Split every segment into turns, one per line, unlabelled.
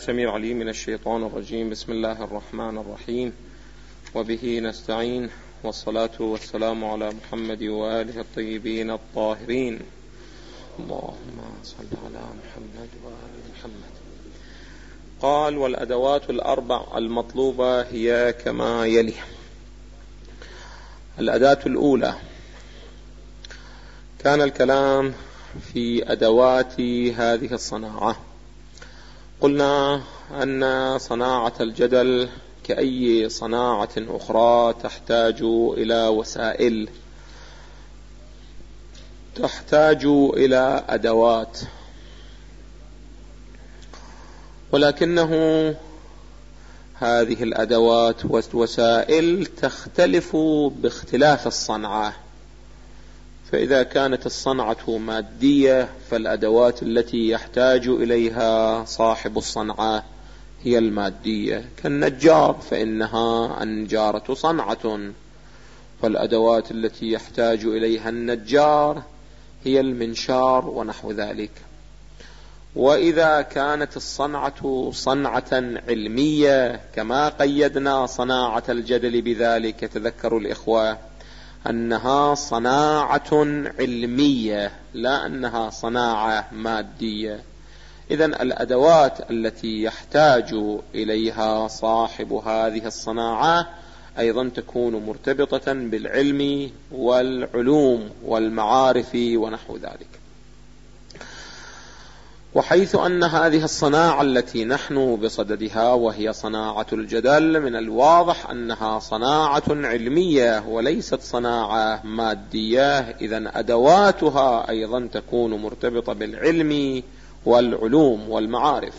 السميع العليم من الشيطان الرجيم. بسم الله الرحمن الرحيم، وبه نستعين، والصلاة والسلام على محمد وآله الطيبين الطاهرين. اللهم صل على محمد وآل محمد. قال: والأدوات الأربع المطلوبة هي كما يلي. الأداة الأولى: كان الكلام في أدوات هذه الصناعة. قلنا أن صناعة الجدل كأي صناعة أخرى تحتاج إلى وسائل، تحتاج إلى أدوات، ولكنه هذه الأدوات والوسائل تختلف باختلاف الصنعة. فإذا كانت الصنعة مادية فالأدوات التي يحتاج إليها صاحب الصنعة هي المادية، كالنجار فإنها النجارة صنعة، فالأدوات التي يحتاج إليها النجار هي المنشار ونحو ذلك. وإذا كانت الصنعة صنعة علمية كما قيدنا صناعة الجدل بذلك، تذكروا الإخوة أنها صناعة علمية لا أنها صناعة مادية. إذن الأدوات التي يحتاج إليها صاحب هذه الصناعة أيضا تكون مرتبطة بالعلم والعلوم والمعارف ونحو ذلك. وحيث أن هذه الصناعة التي نحن بصددها وهي صناعة الجدل من الواضح أنها صناعة علمية وليست صناعة مادية، إذن أدواتها أيضا تكون مرتبطة بالعلم والعلوم والمعارف.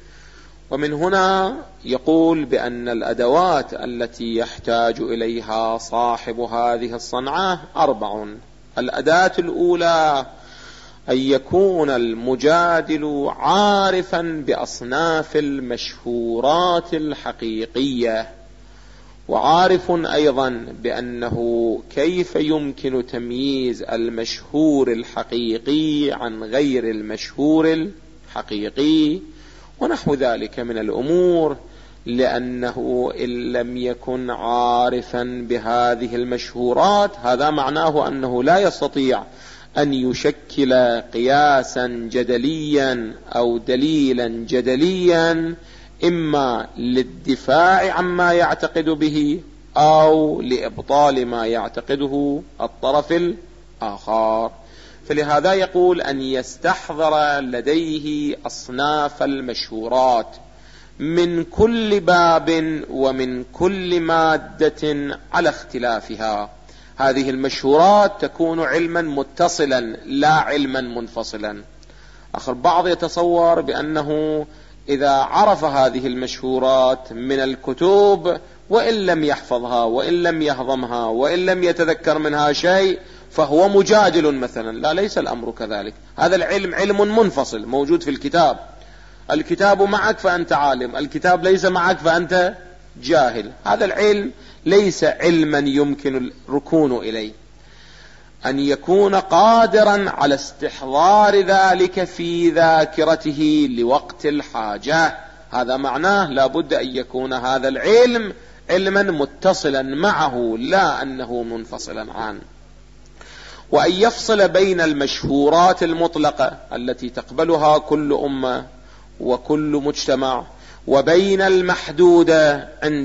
ومن هنا يقول بأن الأدوات التي يحتاج إليها صاحب هذه الصنعة أربع. الأداة الأولى: أن يكون المجادل عارفا بأصناف المشهورات الحقيقية، وعارف أيضا بأنه كيف يمكن تمييز المشهور الحقيقي عن غير المشهور الحقيقي ونحو ذلك من الأمور، لأنه إن لم يكن عارفا بهذه المشهورات هذا معناه أنه لا يستطيع أن يشكل قياسا جدليا أو دليلا جدليا، إما للدفاع عما يعتقد به أو لإبطال ما يعتقده الطرف الآخر. فلهذا يقول أن يستحضر لديه أصناف المشهورات من كل باب ومن كل مادة على اختلافها. هذه المشهورات تكون علما متصلا لا علما منفصلا. البعض يتصور بأنه إذا عرف هذه المشهورات من الكتب وإن لم يحفظها وإن لم يهضمها وإن لم يتذكر منها شيء فهو مجادل مثلا. لا، ليس الأمر كذلك. هذا العلم علم منفصل موجود في الكتاب. الكتاب معك فأنت عالم، الكتاب ليس معك فأنت جاهل. هذا العلم ليس علما يمكن الركون إليه. أن يكون قادرا على استحضار ذلك في ذاكرته لوقت الحاجة، هذا معناه لا بد أن يكون هذا العلم علما متصلا معه لا أنه منفصلا عنه. وأن يفصل بين المشهورات المطلقة التي تقبلها كل أمة وكل مجتمع وبين المحدودة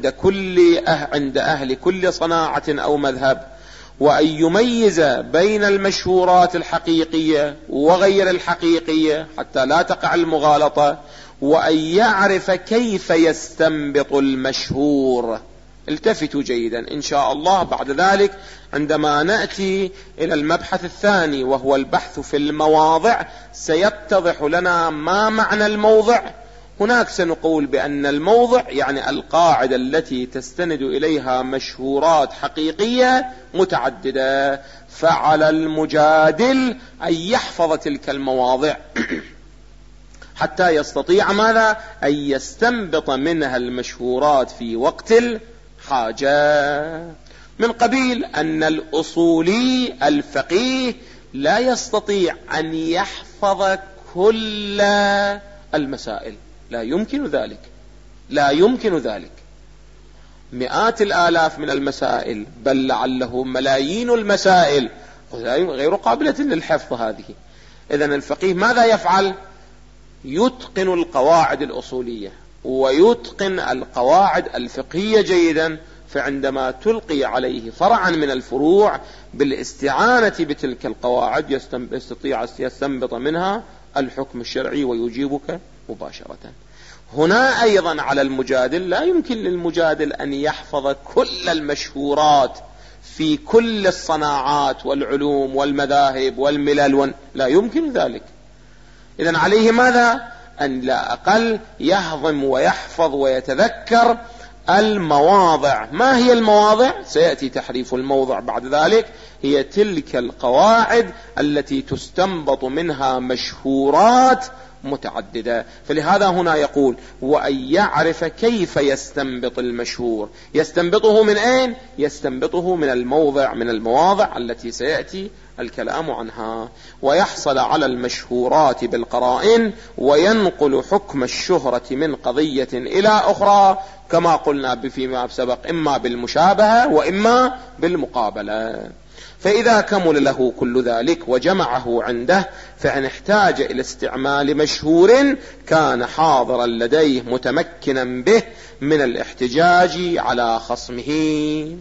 عند أهل كل صناعة أو مذهب، وأن يميز بين المشهورات الحقيقية وغير الحقيقية حتى لا تقع المغالطة، وأن يعرف كيف يستنبط المشهور. التفتوا جيدا إن شاء الله بعد ذلك عندما نأتي إلى المبحث الثاني وهو البحث في المواضع سيتضح لنا ما معنى الموضع. هناك سنقول بأن الموضع يعني القاعدة التي تستند إليها مشهورات حقيقية متعددة، فعلى المجادل أن يحفظ تلك المواضع حتى يستطيع ماذا؟ أن يستنبط منها المشهورات في وقت الحاجة. من قبيل أن الأصولي الفقيه لا يستطيع أن يحفظ كل المسائل، لا يمكن ذلك، لا يمكن ذلك. مئات الآلاف من المسائل، بل لعله ملايين المسائل غير قابلة للحفظ هذه. إذن الفقيه ماذا يفعل؟ يتقن القواعد الأصولية ويتقن القواعد الفقهية جيدا، فعندما تلقي عليه فرعا من الفروع بالاستعانة بتلك القواعد يستطيع يستنبط منها الحكم الشرعي ويجيبك مباشرة. هنا أيضا على المجادل، لا يمكن للمجادل أن يحفظ كل المشهورات في كل الصناعات والعلوم والمذاهب والملل، لا يمكن ذلك. إذن عليه ماذا؟ أن لا أقل يهضم ويحفظ ويتذكر المواضع. ما هي المواضع؟ سيأتي تحريف الموضع بعد ذلك. هي تلك القواعد التي تستنبط منها مشهورات متعددة. فلهذا هنا يقول وأن يعرف كيف يستنبط المشهور. يستنبطه من أين؟ يستنبطه من المواضع التي سيأتي الكلام عنها، ويحصل على المشهورات بالقرائن، وينقل حكم الشهرة من قضية إلى أخرى كما قلنا فيما سبق، إما بالمشابهة وإما بالمقابلة. فإذا كمل له كل ذلك وجمعه عنده، فإن احتاج إلى استعمال مشهور كان حاضرا لديه متمكنا به من الاحتجاج على خصمه.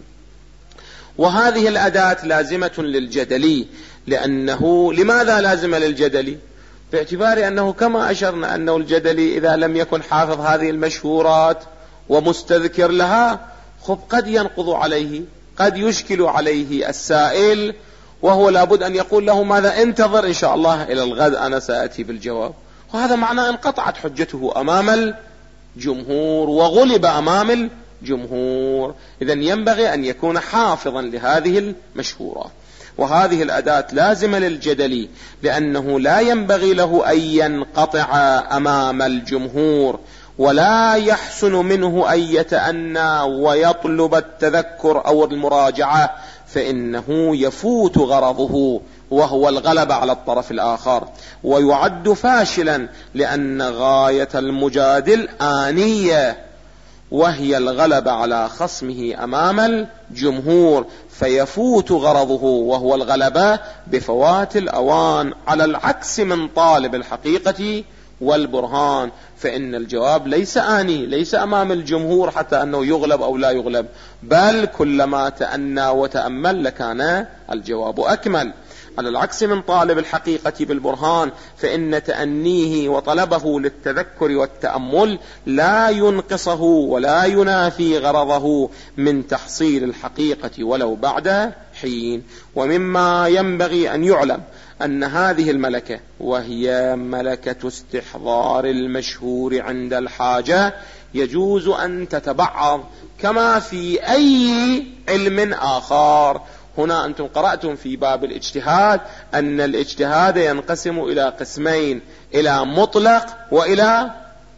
وهذه الأداة لازمة للجدلي، لأنه لماذا لازمة للجدلي؟ باعتبار أنه كما أشرنا أنه الجدلي إذا لم يكن حافظ هذه المشهورات ومستذكر لها قد ينقض عليه، قد يشكل عليه السائل، وهو لابد أن يقول له ماذا؟ انتظر إن شاء الله إلى الغد أنا سأتي بالجواب. وهذا معناه انقطعت حجته أمام الجمهور وغلب أمام الجمهور. إذن ينبغي أن يكون حافظا لهذه المشهورات. وهذه الأداة لازمة للجدلي، لأنه لا ينبغي له أن ينقطع أمام الجمهور، ولا يحسن منه أن يتأنى ويطلب التذكر أو المراجعة، فإنه يفوت غرضه وهو الغلبة على الطرف الآخر، ويعد فاشلا، لأن غاية المجادل آنية، وهي الغلبة على خصمه أمام الجمهور، فيفوت غرضه وهو الغلبة بفوات الأوان، على العكس من طالب الحقيقة والبرهان، فإن الجواب ليس آني، ليس أمام الجمهور حتى أنه يغلب أو لا يغلب، بل كلما تأنى وتأمل لكان الجواب أكمل. على العكس من طالب الحقيقة بالبرهان، فإن تأنيه وطلبه للتذكر والتأمل لا ينقصه ولا ينافي غرضه من تحصيل الحقيقة ولو بعد حين. ومما ينبغي أن يعلم أن هذه الملكة، وهي ملكة استحضار المشهور عند الحاجة، يجوز أن تتبعض كما في أي علم آخر. هنا أنتم قرأتم في باب الاجتهاد أن الاجتهاد ينقسم إلى قسمين، إلى مطلق وإلى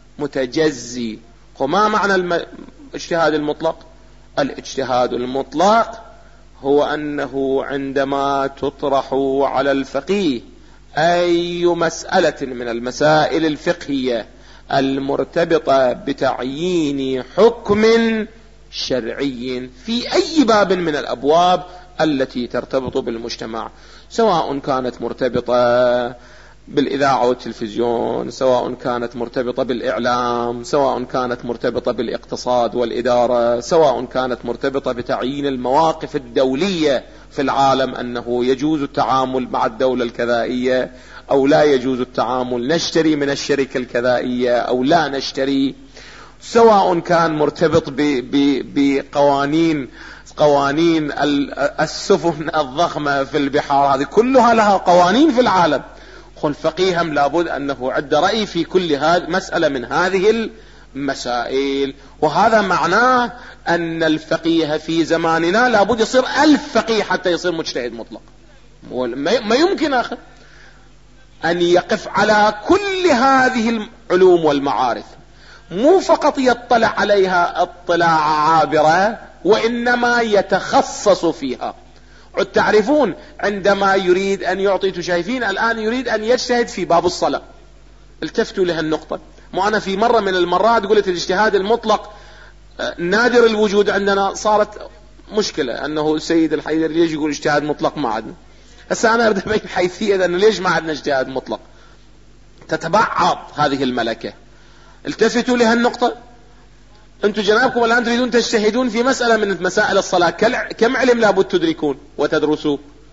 متجزي. وما معنى الاجتهاد المطلق؟ الاجتهاد المطلق هو أنه عندما تطرح على الفقيه أي مسألة من المسائل الفقهية المرتبطة بتعيين حكم شرعي في أي باب من الأبواب التي ترتبط بالمجتمع، سواء كانت مرتبطة بالإذاعة والتلفزيون، سواء كانت مرتبطة بالإعلام، سواء كانت مرتبطة بالاقتصاد والإدارة، سواء كانت مرتبطة بتعيين المواقف الدولية في العالم، أنه يجوز التعامل مع الدولة الكذائية أو لا يجوز التعامل، نشتري من الشركة الكذائية أو لا نشتري، سواء كان مرتبط بقوانين السفن الضخمة في البحار، هذه كلها لها قوانين في العالم. قل فقيها لابد أنه عد رأي في كل هذه مسألة من هذه المسائل. وهذا معناه أن الفقيه في زماننا لابد يصير 1000 فقيه حتى يصير مجتهد مطلق. ما يمكن آخر أن يقف على كل هذه العلوم والمعارف، مو فقط يطلع عليها اطلاع عابرة، وإنما يتخصص فيها. تعرفون عندما يريد أن يعطي، شايفين الآن يريد أن يجتهد في باب الصلاة، التفتوا لها النقطة،
مو أنا في مرة من المرات قلت الاجتهاد المطلق نادر الوجود عندنا، صارت مشكلة أنه السيد الحيدر ليش يقول اجتهاد مطلق ما عندنا. هسه أنا أريد أبين حيثية أنه ليش ما عندنا اجتهاد مطلق. تتبعض هذه الملكة. التفتوا لهالنقطة. أنتم جنابكم الآن تريدون تجتهدون في مسألة من مسائل الصلاة، كم علم لابد تدركون وتدرسوا؟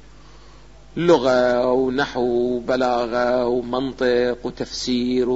لغة ونحو وبلاغة ومنطق وتفسير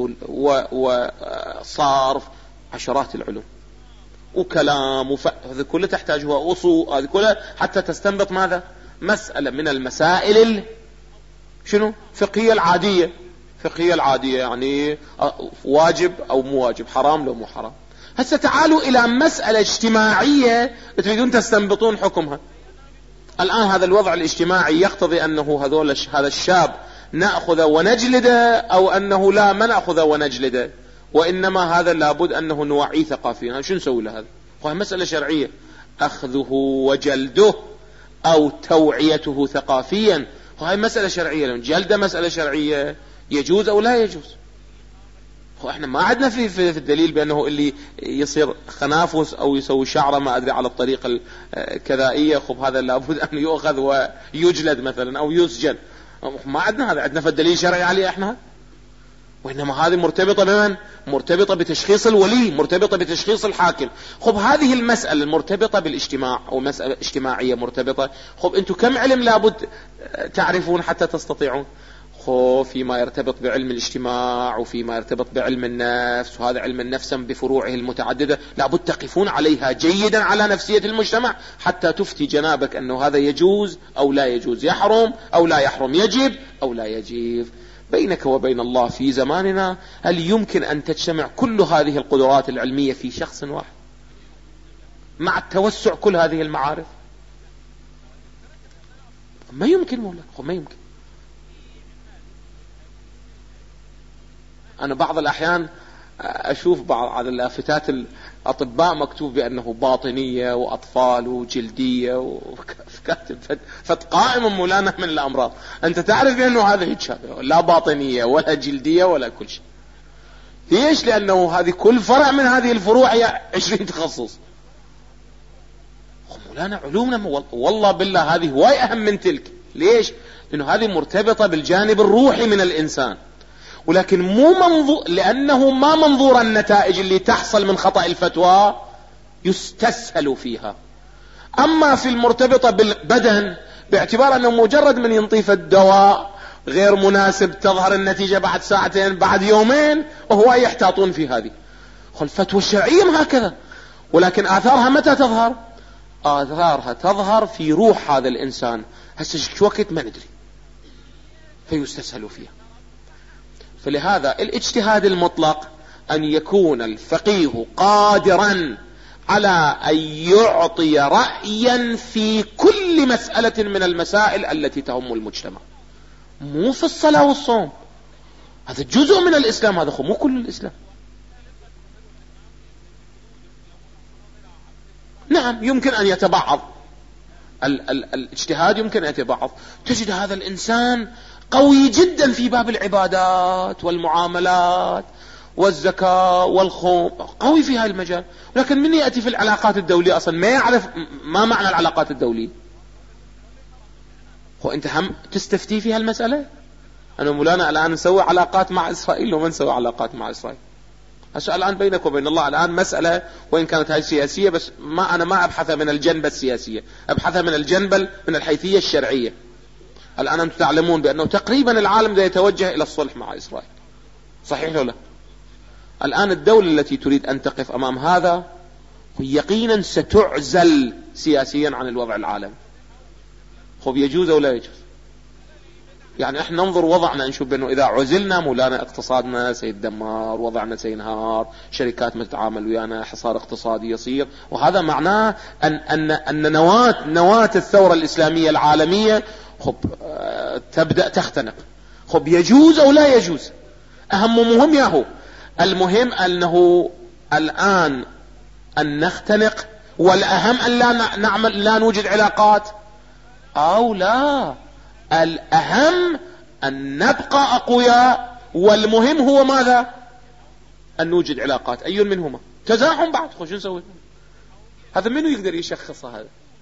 وصارف، عشرات العلوم وكلام هذه كلها تحتاجها أصول، هذه كلها حتى تستنبط ماذا؟ مسألة من المسائل شنو؟ فقهية العادية. فقهية العادية يعني واجب أو مو واجب، حرام لو مو حرام. هسه تعالوا إلى مسألة اجتماعية تريدون تستنبطون حكمها. الآن هذا الوضع الاجتماعي يقتضي أنه هذا الشاب نأخذ ونجلده، أو أنه لا ما نأخذ ونجلده، وإنما هذا لابد أنه نوعيه ثقافيا. شو نسوي له هذا؟ وهي مسألة شرعية، أخذه وجلده أو توعيته ثقافيا، وهي مسألة شرعية. لو جلده مسألة شرعية يجوز أو لا يجوز. احنا ما عندنا في الدليل بأنه اللي يصير خنافس أو يسوي شعره ما أدري على الطريقة الكذائية خب هذا لابد أن يؤخذ ويجلد مثلا أو يسجن. ما عندنا هذا، عندنا في الدليل شرعي عليه احنا. وإنما هذه مرتبطة بمن؟ مرتبطة بتشخيص الولي، مرتبطة بتشخيص الحاكم. خب هذه المسألة المرتبطة بالاجتماع أو مسألة اجتماعية مرتبطة، خب أنتم كم علم لابد تعرفون حتى تستطيعون؟ فيما يرتبط بعلم الاجتماع وفيما يرتبط بعلم النفس، وهذا علم النفس بفروعه المتعددة لابد تقفون عليها جيدا على نفسية المجتمع حتى تفتي جنابك أنه هذا يجوز أو لا يجوز، يحرم أو لا يحرم، يجب أو لا يجب. بينك وبين الله في زماننا هل يمكن أن تجتمع كل هذه القدرات العلمية في شخص واحد مع التوسع كل هذه المعارف؟ ما يمكن مولانا، ما يمكن. أنا بعض الأحيان أشوف بعض اللافتات الأطباء مكتوب بأنه باطنية وأطفال وجلدية وكاتب فتقائم مولانا من الأمراض. أنت تعرف بأنه هذا يتشابه، لا باطنية ولا جلدية ولا كل شيء. ليش؟ لأنه هذه كل فرع من هذه الفروع هي 20 تخصص. مولانا علومنا والله بالله هذه هواي أهم من تلك. ليش؟ لأنه هذه مرتبطة بالجانب الروحي من الإنسان، ولكن مو منظور، لأنه ما منظور النتائج اللي تحصل من خطأ الفتوى يستسهل فيها. أما في المرتبطة بالبدن باعتبار أنه مجرد من ينطيف الدواء غير مناسب تظهر النتيجة بعد ساعتين بعد يومين، وهو يحتاطون في هذه. الفتوى الشرعية هكذا، ولكن آثارها متى تظهر؟ آثارها تظهر في روح هذا الإنسان. هسه شو وقت ما ندري، فيستسهل فيها. فلهذا الاجتهاد المطلق أن يكون الفقيه قادرا على أن يعطي رأيا في كل مسألة من المسائل التي تهم المجتمع، مو في الصلاة والصوم، هذا جزء من الإسلام، هذا مو كل الإسلام. نعم يمكن أن يتبعض الاجتهاد، يمكن أن يتبعض. تجد هذا الإنسان قوي جدا في باب العبادات والمعاملات والزكاة والخوف، قوي في هذا المجال، ولكن من يأتي في العلاقات الدولية أصلا ما يعرف ما معنى العلاقات الدولية. هو أنت هم تستفتي في هالمسألة؟ أنا مولانا الآن نسوي علاقات مع إسرائيل وما نسوي علاقات مع إسرائيل. هسه الآن بينك وبين الله الآن مسألة، وإن كانت هاي سياسية، بس أنا ما أبحثها من الجنبة السياسية، أبحثها من الجنبة من الحيثية الشرعية. الآن أنتم تعلمون بأنه تقريبا العالم ده يتوجه إلى الصلح مع إسرائيل، صحيح ولا لا؟ الآن الدولة التي تريد أن تقف أمام هذا يقينا ستعزل سياسيا عن الوضع العالمي. خب يجوز أو لا يجوز؟ يعني احنا ننظر وضعنا نشوف بأنه إذا عزلنا مولانا اقتصادنا سيتدمر، وضعنا سينهار، شركات ما تتعامل ويانا، حصار اقتصادي يصير، وهذا معناه أن نواة الثورة الإسلامية العالمية تبدأ تختنق. يجوز أو لا يجوز؟ أهم مهم ياهو المهم أنه الآن أن نختنق، والأهم أن لا نعمل، لا نوجد علاقات، أو لا، الأهم أن نبقى أقوياء، والمهم هو ماذا؟ أن نوجد علاقات، أي منهما؟ تزاحم بعد، شو نسوي؟ هذا منو يقدر يشخصه؟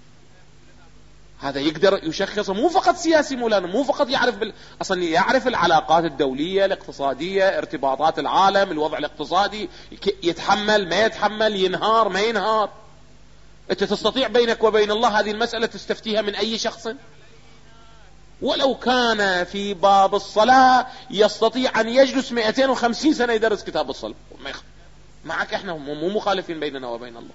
هذا يقدر يشخصه مو فقط سياسي مولانا، مو فقط يعرف أصلا يعرف العلاقات الدولية الاقتصادية، ارتباطات العالم، الوضع الاقتصادي، يتحمل ما يتحمل، ينهار ما ينهار. أنت تستطيع بينك وبين الله هذه المسألة تستفتيها من أي شخص، ولو كان في باب الصلاة يستطيع أن يجلس 250 سنة يدرس كتاب الصلاة معك. احنا مو مخالفين بيننا وبين الله.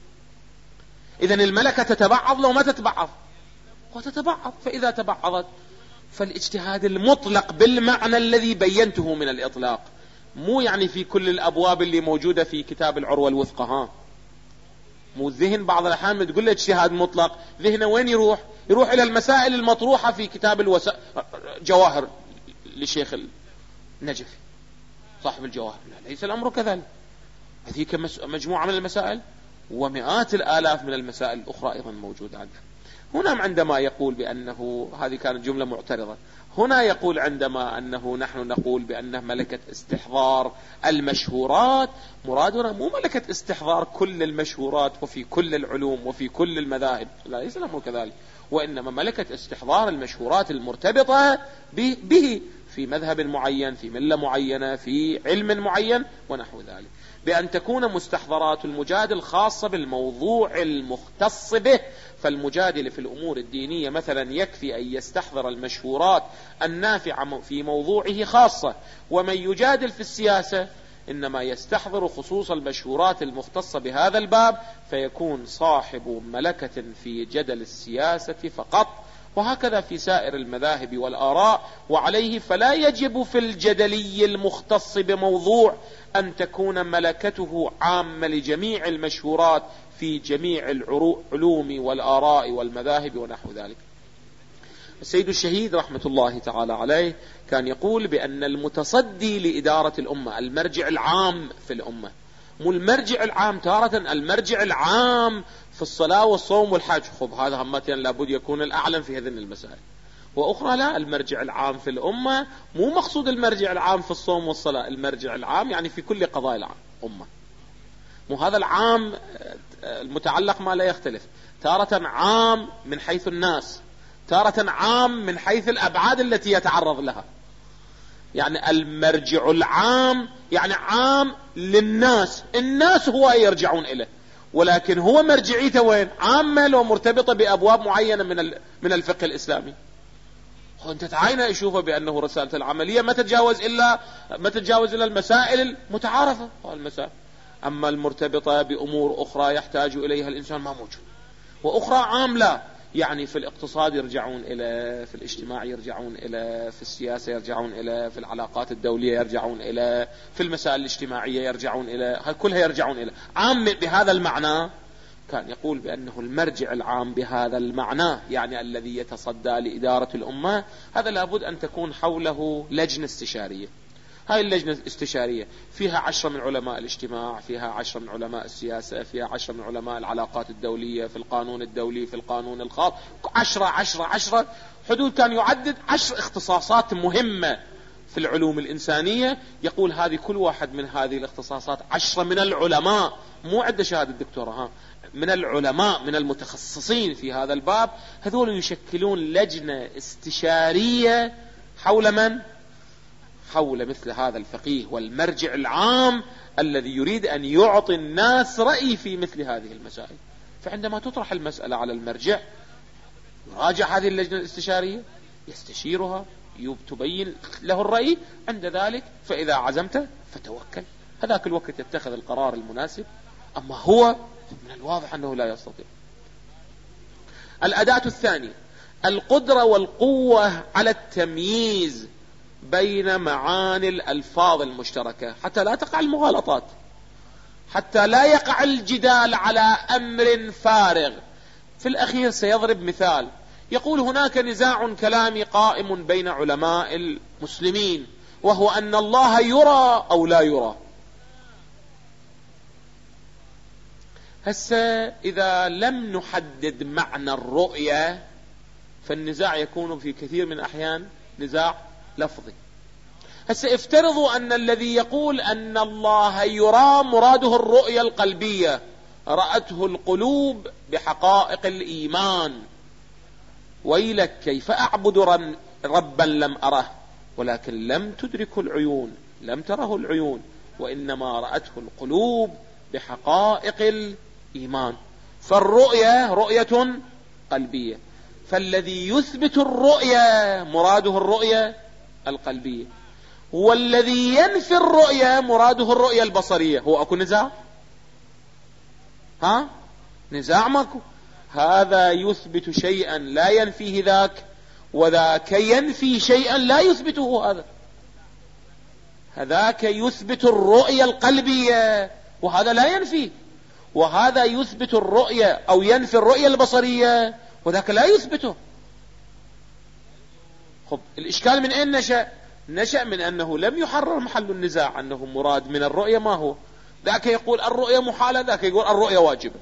إذن الملكة تتبعض لو ما تتبعض، وتتبعض. فإذا تبعضت فالاجتهاد المطلق بالمعنى الذي بينته من الإطلاق، مو يعني في كل الأبواب اللي موجودة في كتاب العروة الوثقى. مو الذهن بعض الأحيان تقول له اجتهاد مطلق، ذهنه وين يروح؟ يروح إلى المسائل المطروحة في كتاب جواهر للشيخ النجفي صاحب الجواهر. لا، ليس الأمر كذلك. هذيك مجموعة من المسائل ومئات الآلاف من المسائل الأخرى أيضا موجودة عنده. هنا عندما يقول بأنه، هذه كانت جملة معترضة، هنا يقول عندما أنه نحن نقول بأنه ملكة استحضار المشهورات، مرادنا مو ملكة استحضار كل المشهورات وفي كل العلوم وفي كل المذاهب، لا، ليس الأمر كذلك، وإنما ملكة استحضار المشهورات المرتبطة به في مذهب معين، في ملة معينة، في علم معين ونحو ذلك، بأن تكون مستحضرات المجادل خاصة بالموضوع المختص به. فالمجادل في الأمور الدينية مثلا يكفي أن يستحضر المشهورات النافعة في موضوعه خاصة، ومن يجادل في السياسة إنما يستحضر خصوص المشهورات المختصة بهذا الباب، فيكون صاحب ملكة في جدل السياسة فقط، وهكذا في سائر المذاهب والآراء. وعليه فلا يجب في الجدلي المختص بموضوع أن تكون ملكته عامة لجميع المشهورات في جميع العلوم والآراء والمذاهب ونحو ذلك. السيد الشهيد رحمة الله تعالى عليه كان يقول بأن المتصدي لإدارة الأمة، المرجع العام في الأمة، مو المرجع العام تارة المرجع العام في الصلاة والصوم والحج، خب هذا همتين لابد يكون الأعلم في هذه المسائل، وأخرى لا، المرجع العام في الأمة مو مقصود المرجع العام في الصوم والصلاة، المرجع العام يعني في كل قضايا الأمة. مو هذا العام المتعلق ما لا يختلف، تارة عام من حيث الناس، تارة عام من حيث الأبعاد التي يتعرض لها. يعني المرجع العام يعني عام للناس، الناس هو يرجعون إليه، ولكن هو مرجعيته وين؟ عامة لو مرتبطة بأبواب معينة من الفقه الإسلامي. وانت تعاين يشوفه بأنه رسالة العملية ما تتجاوز إلى المسائل المتعارفة والمسائل، أما المرتبطة بأمور أخرى يحتاج إليها الإنسان ما موجود، وأخرى عاملة، يعني في الاقتصاد يرجعون إلى، في الاجتماع يرجعون إلى، في السياسة يرجعون إلى، في العلاقات الدولية يرجعون إلى، في المسائل الاجتماعية يرجعون إلى، كلها يرجعون إلى. عام بهذا المعنى كان يقول بأنه المرجع العام بهذا المعنى، يعني الذي يتصدى لإدارة الأمة، هذا لابد أن تكون حوله لجنة استشارية. هاي اللجنة الاستشارية فيها 10 من علماء الاجتماع، فيها 10 من علماء السياسة، فيها 10 من علماء العلاقات الدولية، في القانون الدولي، في القانون الخاص، 10 حدود. كان يعدد 10 اختصاصات مهمة في العلوم الإنسانية، يقول هذه كل واحد من هذه الاختصاصات 10 من العلماء، مو عند شهادة دكتوراه، من العلماء من المتخصصين في هذا الباب، هذول يشكلون لجنة استشارية حول من؟ حول مثل هذا الفقيه والمرجع العام الذي يريد أن يعطي الناس رأي في مثل هذه المسائل. فعندما تطرح المسألة على المرجع يراجع هذه اللجنة الاستشارية، يستشيرها، تبين له الرأي، عند ذلك فإذا عزمت فتوكل، هذاك الوقت يتخذ القرار المناسب. أما هو من الواضح أنه لا يستطيع. الأداة الثانية القدرة والقوة على التمييز بين معاني الألفاظ المشتركة حتى لا تقع المغالطات، حتى لا يقع الجدال على أمر فارغ. في الأخير سيضرب مثال، يقول هناك نزاع كلامي قائم بين علماء المسلمين، وهو أن الله يرى أو لا يرى. هسه إذا لم نحدد معنى الرؤية فالنزاع يكون في كثير من الأحيان نزاع لفظي. هسه افترضوا أن الذي يقول أن الله يرى مراده الرؤية القلبية، رأته القلوب بحقائق الإيمان. ويلك كيف أعبد ربا لم أره ولكن لم تدركه العيون، لم تره العيون وإنما رأته القلوب بحقائق الإيمان. فالرؤية رؤية قلبية، فالذي يثبت الرؤية مراده الرؤية القلبية، والذي ينفي الرؤية مراده الرؤية البصرية. هو أكو نزاع؟ نزاع ماكو. هذا يثبت شيئا لا ينفيه ذاك، وذاك ينفي شيئا لا يثبته هذا. هذاك يثبت الرؤية القلبية وهذا لا ينفي، وهذا يثبت الرؤية أو ينفي الرؤية البصرية وذاك لا يثبته. خب الإشكال من أين نشأ؟ نشأ من أنه لم يحرر محل النزاع أنه مراد من الرؤية ما هو. ذاك يقول الرؤية محالة، ذاك يقول الرؤية واجبة.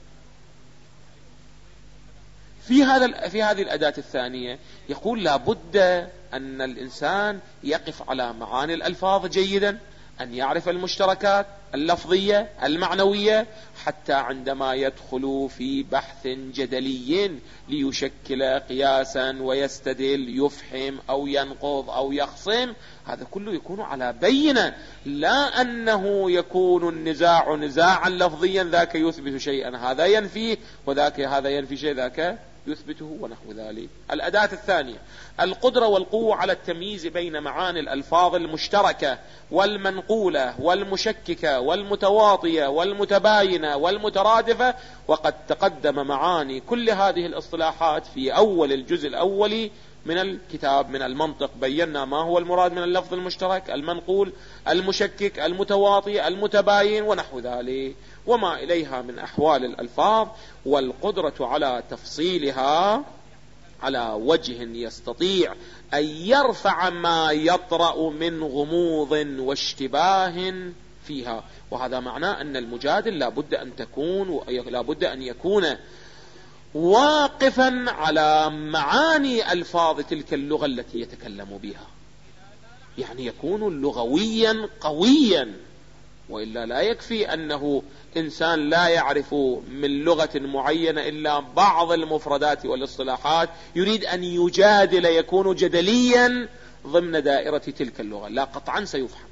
في هذه الأداة الثانية يقول لابد أن الإنسان يقف على معاني الألفاظ جيدا، أن يعرف المشتركات اللفظية المعنوية، حتى عندما يدخل في بحث جدلي ليشكل قياسا ويستدل يفهم أو ينقض أو يخصم، هذا كله يكون على بينة، لا أنه يكون النزاع نزاعا لفظيا ذاك يثبت شيئا هذا ينفيه وذاك هذا ينفي شيء ذاك يثبته ونحو ذلك. الأداة الثانية القدرة والقوة على التمييز بين معاني الألفاظ المشتركة والمنقولة والمشككة والمتواطية والمتباينة والمترادفة. وقد تقدم معاني كل هذه الاصطلاحات في أول الجزء الأولي من الكتاب من المنطق. بينا ما هو المراد من اللفظ المشترك، المنقول، المشكك، المتواطي، المتباين ونحو ذلك، وما إليها من أحوال الألفاظ، والقدرة على تفصيلها على وجه يستطيع أن يرفع ما يطرأ من غموض واشتباه فيها. وهذا معناه أن المجادل لابد أن يكون واقفا على معاني ألفاظ تلك اللغة التي يتكلم بها، يعني يكون لغويا قويا. وإلا لا يكفي أنه إنسان لا يعرف من لغة معينة إلا بعض المفردات والاصطلاحات يريد أن يجادل، يكون جدليا ضمن دائرة تلك اللغة، لا قطعا سيفهم.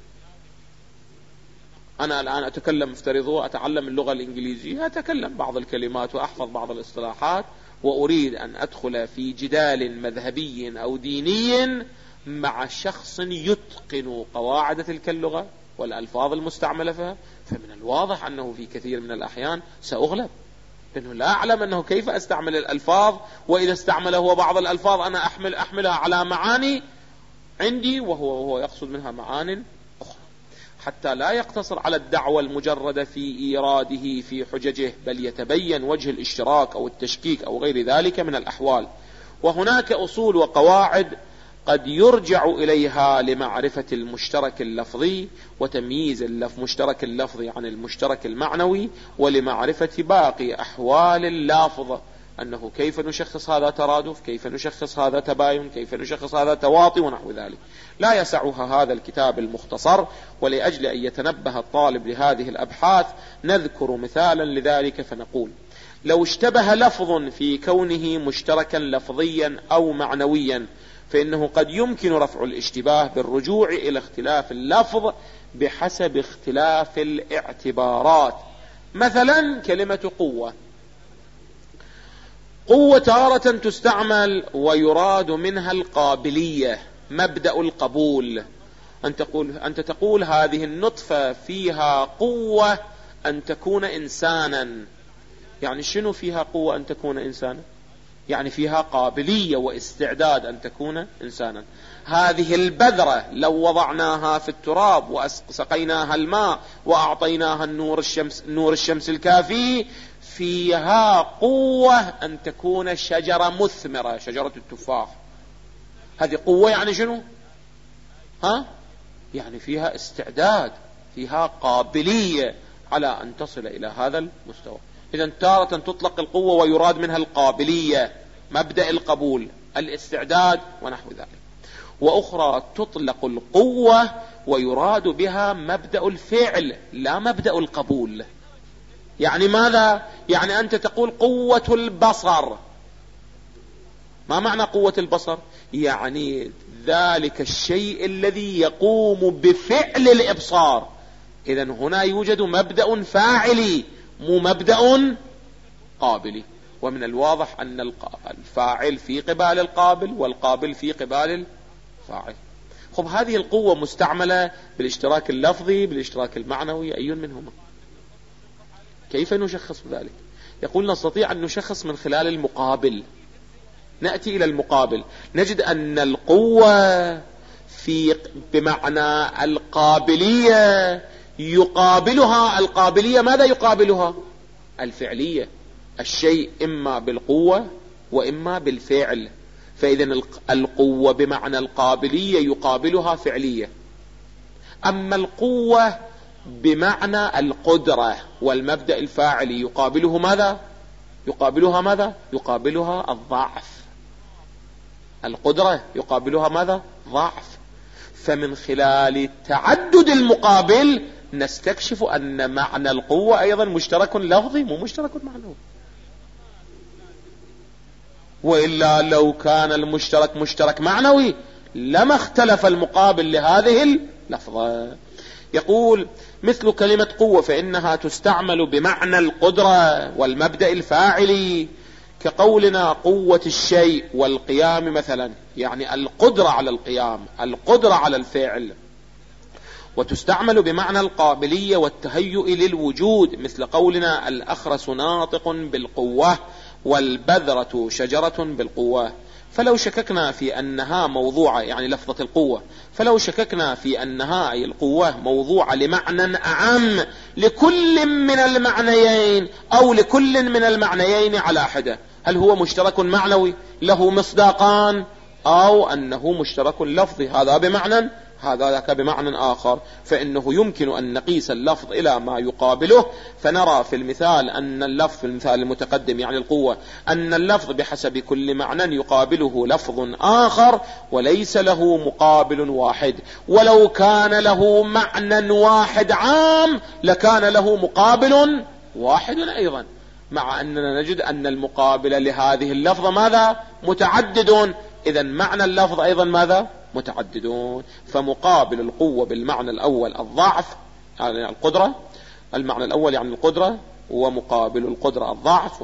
أنا الآن أتكلم، افترضوا أتعلم اللغة الإنجليزية، أتكلم بعض الكلمات وأحفظ بعض الاصطلاحات، وأريد أن أدخل في جدال مذهبي أو ديني مع شخص يتقن قواعد تلك اللغة والألفاظ المستعملة فيها، فمن الواضح أنه في كثير من الأحيان سأغلب، لأنه لا أعلم أنه كيف أستعمل الألفاظ، وإذا استعمل هو بعض الألفاظ أنا أحملها على معاني عندي وهو يقصد منها معاني أخرى. حتى لا يقتصر على الدعوة المجردة في إيراده في حججه، بل يتبين وجه الاشتراك أو التشكيك أو غير ذلك من الأحوال. وهناك أصول وقواعد قد يرجع إليها لمعرفة المشترك اللفظي وتمييز المشترك اللفظي عن المشترك المعنوي، ولمعرفة باقي أحوال اللافظة، أنه كيف نشخص هذا ترادف، كيف نشخص هذا تباين، كيف نشخص هذا تواطي ونحو ذلك. لا يسعها هذا الكتاب المختصر، ولأجل أن يتنبه الطالب لهذه الأبحاث نذكر مثالا لذلك فنقول: لو اشتبه لفظ في كونه مشتركا لفظيا أو معنويا، فإنه قد يمكن رفع الاشتباه بالرجوع إلى اختلاف اللفظ بحسب اختلاف الاعتبارات. مثلا كلمة قوة تارة تستعمل ويراد منها القابلية، مبدأ القبول. أنت تقول هذه النطفة فيها قوة أن تكون إنسانا. يعني شنو فيها قوة أن تكون إنسانا؟ يعني فيها قابلية واستعداد أن تكون إنسانا. هذه البذرة لو وضعناها في التراب وسقيناها الماء وأعطيناها نور الشمس الكافي، فيها قوة أن تكون شجرة مثمرة، شجرة التفاح. هذه قوة يعني شنو؟ يعني فيها استعداد، فيها قابلية على أن تصل إلى هذا المستوى. إذن تارة تطلق القوة ويراد منها القابلية، مبدأ القبول، الاستعداد ونحو ذلك. وأخرى تطلق القوة ويراد بها مبدأ الفعل لا مبدأ القبول. يعني ماذا؟ يعني أنت تقول قوة البصر. ما معنى قوة البصر؟ يعني ذلك الشيء الذي يقوم بفعل الإبصار. إذن هنا يوجد مبدأ فاعلي مو مبدأ قابلي، ومن الواضح أن الفاعل في قبال القابل والقابل في قبال الفاعل. خب هذه القوة مستعملة بالاشتراك اللفظي بالاشتراك المعنوي، أي منهما؟ كيف نشخص ذلك؟ يقول نستطيع أن نشخص من خلال المقابل. نأتي إلى المقابل نجد أن القوة بمعنى القابلية يقابلها القابلية. ماذا يقابلها؟ الفعلية. الشيء إما بالقوة وإما بالفعل. فإذا القوة بمعنى القابلية يقابلها فعلية. أما القوة بمعنى القدرة والمبدأ الفاعلي يقابله ماذا؟ يقابلها ماذا؟ يقابلها الضعف. القدرة يقابلها ماذا؟ ضعف. فمن خلال تعدد المقابل نستكشف أن معنى القوة أيضا مشترك لفظي مو مشترك معنوي. وإلا لو كان المشترك مشترك معنوي لما اختلف المقابل لهذه اللفظة. يقول مثل كلمة قوة فإنها تستعمل بمعنى القدرة والمبدأ الفاعلي، كقولنا قوة الشيء والقيام مثلا، يعني القدرة على القيام، القدرة على الفعل. وتستعمل بمعنى القابلية والتهيؤ للوجود، مثل قولنا الأخرس ناطق بالقوة والبذرة شجرة بالقوة. فلو شككنا في أنها موضوعة، يعني لفظة القوة، فلو شككنا في أنها أي القوة موضوعة لمعنى أعم لكل من المعنيين أو لكل من المعنيين على حدة، هل هو مشترك معنوي له مصداقان أو أنه مشترك لفظي، هذا بمعنى هذا ذاك بمعنى آخر، فإنه يمكن أن نقيس اللفظ إلى ما يقابله. فنرى في المثال أن اللفظ في المثال المتقدم يعني القوة أن اللفظ بحسب كل معنى يقابله لفظ آخر وليس له مقابل واحد. ولو كان له معنى واحد عام لكان له مقابل واحد أيضا، مع أننا نجد أن المقابل لهذه اللفظة ماذا؟ متعدد. إذن معنى اللفظ أيضا ماذا؟ متعددون. فمقابل القوة بالمعنى الأول الضعف يعني القدرة، المعنى الأول يعني القدرة، ومقابل القدرة الضعف،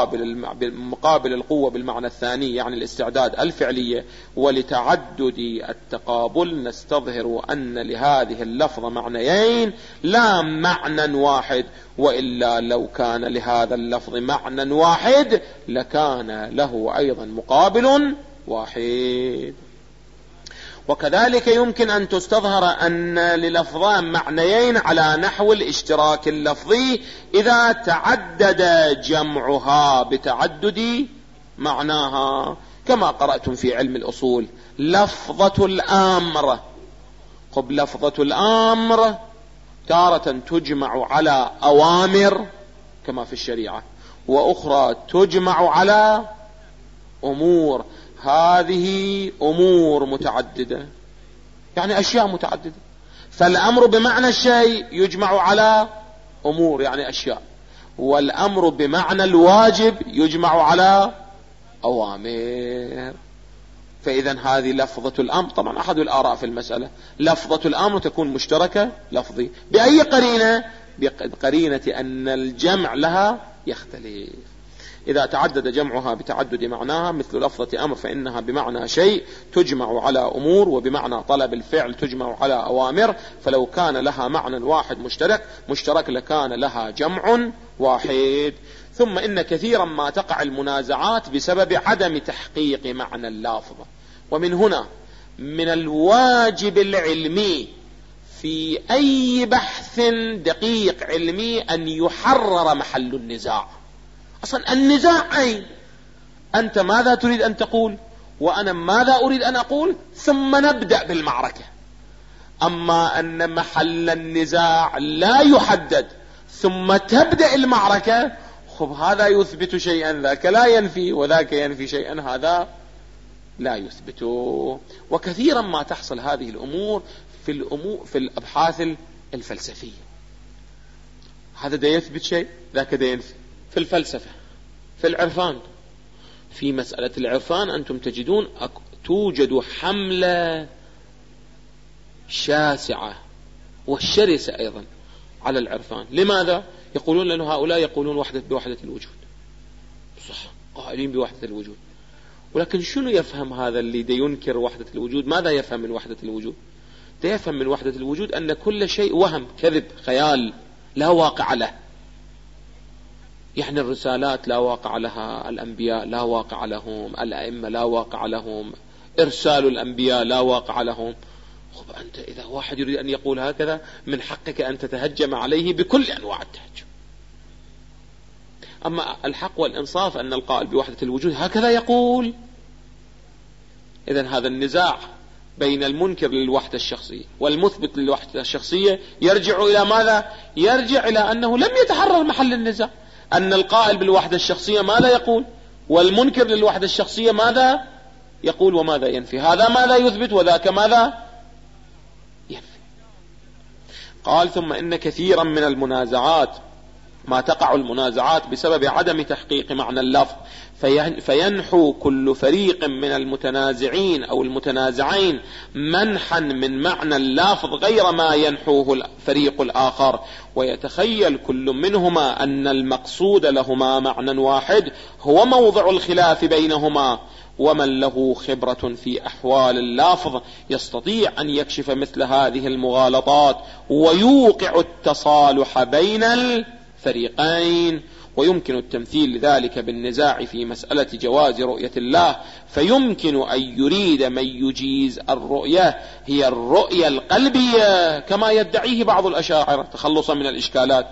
ومقابل القوة بالمعنى الثاني يعني الاستعداد الفعلية. ولتعدد التقابل نستظهر أن لهذه اللفظة معنيين لا معنى واحد، وإلا لو كان لهذا اللفظ معنى واحد لكان له أيضا مقابل واحد. وكذلك يمكن أن تستظهر أن للفظان معنيين على نحو الاشتراك اللفظي إذا تعدد جمعها بتعدد معناها، كما قرأتم في علم الأصول لفظة الأمر. قب لفظة الأمر تارة تجمع على أوامر كما في الشريعة، وأخرى تجمع على أمور. هذه أمور متعددة يعني أشياء متعددة. فالأمر بمعنى الشيء يجمع على أمور يعني أشياء، والأمر بمعنى الواجب يجمع على أوامر. فإذا هذه لفظة الأمر. طبعا أحد الآراء في المسألة لفظة الأمر تكون مشتركة لفظي بأي قرينة؟ بقرينة أن الجمع لها يختلف. إذا تعدد جمعها بتعدد معناها مثل لفظة أمر فإنها بمعنى شيء تجمع على أمور، وبمعنى طلب الفعل تجمع على أوامر. فلو كان لها معنى واحد مشترك لكان لها جمع واحد. ثم إن كثيرا ما تقع المنازعات بسبب عدم تحقيق معنى اللافظة. ومن هنا من الواجب العلمي في أي بحث دقيق علمي أن يحرر محل النزاع. أصلا النزاع أين؟ أنت ماذا تريد أن تقول وأنا ماذا أريد أن أقول، ثم نبدأ بالمعركة. أما أن محل النزاع لا يحدد ثم تبدأ المعركة، خب هذا يثبت شيئا ذاك لا ينفي، وذاك ينفي شيئا هذا لا يثبته. وكثيرا ما تحصل هذه الأمور في الأبحاث الفلسفية. هذا دا يثبت شيء، ذاك دا ينفي. في الفلسفة، في العرفان، في مسألة العرفان أنتم تجدون توجد حملة شاسعة والشرسة أيضا على العرفان. لماذا؟ يقولون لأن هؤلاء يقولون بوحدة الوجود، صح، قائلين بوحدة الوجود، ولكن شنو يفهم هذا اللي دا ينكر وحدة الوجود؟ ماذا يفهم من وحدة الوجود؟ دا يفهم من وحدة الوجود أن كل شيء وهم، كذب، خيال، لا واقع له. يعني الرسالات لا واقع لها، الأنبياء لا واقع لهم، الأئمة لا واقع لهم، إرسال الأنبياء لا واقع لهم. خب أنت إذا واحد يريد أن يقول هكذا من حقك أن تتهجم عليه بكل أنواع التهجم. أما الحق والإنصاف أن القائل بوحدة الوجود هكذا يقول. إذن هذا النزاع بين المنكر للوحدة الشخصية والمثبت للوحدة الشخصية يرجع إلى ماذا؟ يرجع إلى أنه لم يتحرر محل النزاع، أن القائل بالوحدة الشخصية ماذا يقول، والمنكر للوحدة الشخصية ماذا يقول وماذا ينفي. هذا ماذا يثبت وذاك ماذا ينفي. قال ثم إن كثيرا من المنازعات ما تقع المنازعات بسبب عدم تحقيق معنى اللفظ، فينحو كل فريق من المتنازعين أو المتنازعين منحا من معنى اللفظ غير ما ينحوه الفريق الآخر، ويتخيل كل منهما أن المقصود لهما معنى واحد هو موضع الخلاف بينهما. ومن له خبرة في أحوال اللفظ يستطيع أن يكشف مثل هذه المغالطات ويوقع التصالح بين الفريقين. ويمكن التمثيل لذلك بالنزاع في مسألة جواز رؤية الله، فيمكن أن يريد من يجيز الرؤية هي الرؤية القلبية كما يدعيه بعض الأشاعرة تخلصا من الإشكالات،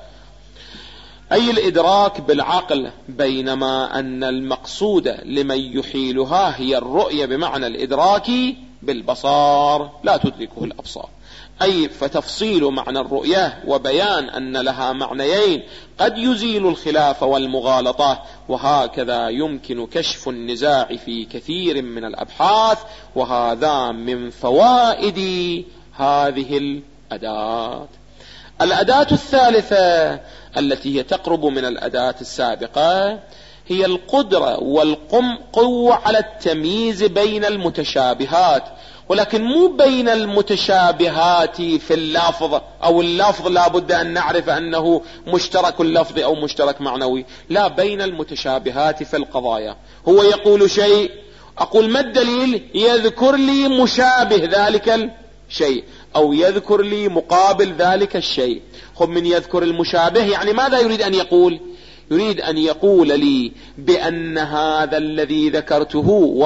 أي الإدراك بالعقل، بينما أن المقصود لمن يحيلها هي الرؤية بمعنى الإدراك بالبصار لا تدركه الأبصار. أي فتفصيل معنى الرؤية وبيان أن لها معنيين قد يزيل الخلاف والمغالطة. وهكذا يمكن كشف النزاع في كثير من الأبحاث، وهذا من فوائد هذه الأداة. الأداة الثالثة التي هي تقرب من الأداة السابقة هي القدرة والقوة على التمييز بين المتشابهات، ولكن مو بين المتشابهات في اللفظ، أو اللفظ لا بد أن نعرف أنه مشترك اللفظ أو مشترك معنوي، لا، بين المتشابهات في القضايا. هو يقول شيء، أقول ما الدليل؟ يذكر لي مشابه ذلك الشيء أو يذكر لي مقابل ذلك الشيء. خب من يذكر المشابه يعني ماذا يريد أن يقول؟ يريد أن يقول لي بأن هذا الذي ذكرته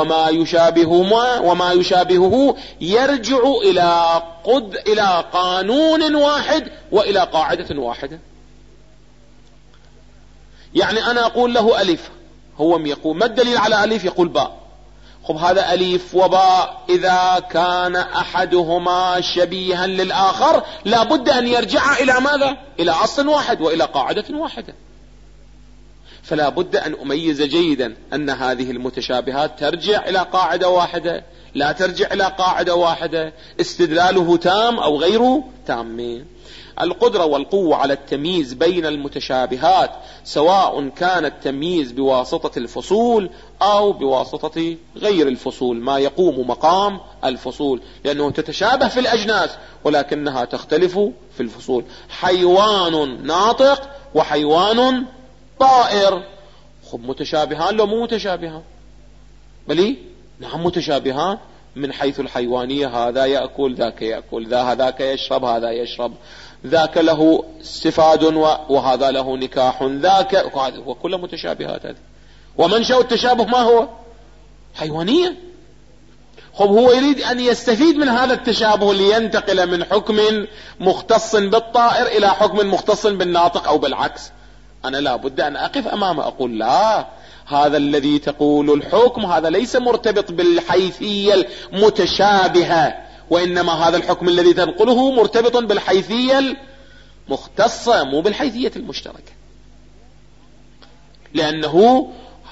وما يشابهه يرجع إلى قانون واحد وإلى قاعدة واحدة. يعني أنا أقول له ألف، هو يقول ما الدليل على ألف؟ يقول باء. خب هذا ألف وباء إذا كان أحدهما شبيها للآخر لا بد أن يرجع إلى ماذا؟ إلى أصل واحد وإلى قاعدة واحدة. فلا بد أن أميز جيدا أن هذه المتشابهات ترجع إلى قاعدة واحدة، لا ترجع إلى قاعدة واحدة، استدلاله تام أو غير تام. القدرة والقوة على التمييز بين المتشابهات سواء كان التمييز بواسطة الفصول أو بواسطة غير الفصول، ما يقوم مقام الفصول، لأنه تتشابه في الأجناس ولكنها تختلف في الفصول. حيوان ناطق وحيوان طائر، خب متشابهان لو مو متشابهان؟ بلي نعم متشابهان من حيث الحيوانية، هذا يأكل ذاك يأكل، هذاك يشرب هذا يشرب، ذاك له استفاد وهذا له نكاح، ذاك وكل متشابهات هذه. ومنشأ التشابه ما هو؟ حيوانية. خب هو يريد أن يستفيد من هذا التشابه لينتقل من حكم مختص بالطائر إلى حكم مختص بالناطق أو بالعكس. أنا لا بد أن أقف أمامه أقول لا، هذا الذي تقول الحكم هذا ليس مرتبط بالحيثية المتشابهة، وإنما هذا الحكم الذي تنقله مرتبط بالحيثية المختصة مو بالحيثية المشتركة، لأنه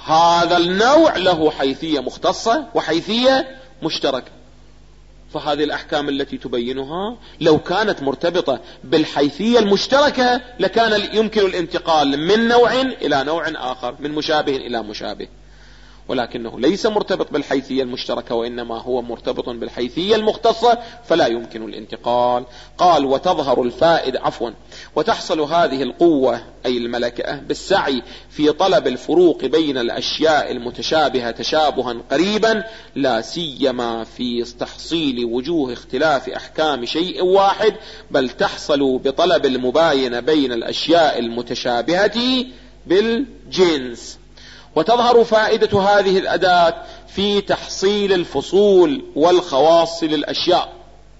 هذا النوع له حيثية مختصة وحيثية مشتركة. فهذه الأحكام التي تبينها لو كانت مرتبطة بالحيثية المشتركة لكان يمكن الانتقال من نوع إلى نوع آخر، من مشابه إلى مشابه، ولكنه ليس مرتبط بالحيثية المشتركة وإنما هو مرتبط بالحيثية المختصة فلا يمكن الانتقال. قال وتظهر الفائدة وتحصل هذه القوة أي الملكة بالسعي في طلب الفروق بين الأشياء المتشابهة تشابها قريبا، لا سيما في تحصيل وجوه اختلاف أحكام شيء واحد، بل تحصل بطلب المباينة بين الأشياء المتشابهة بالجنس. وتظهر فائدة هذه الأداة في تحصيل الفصول والخواص للأشياء،